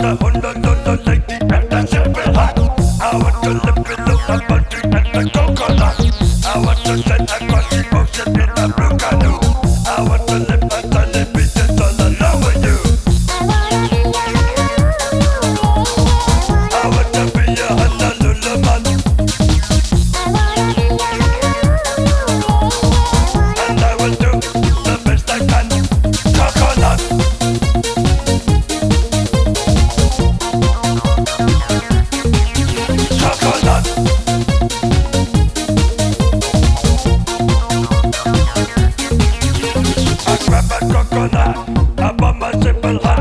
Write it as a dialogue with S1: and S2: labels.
S1: the Honolulu lady and the simple hot. I want to live below the country and the coconut. I want to set across the ocean in a blue canoe. I want to live my sunny beaches all alone with you. I want to be a Honolulu man, and I will do the best I can. Coconut. Coconut. I grab a coconut, I bought my simple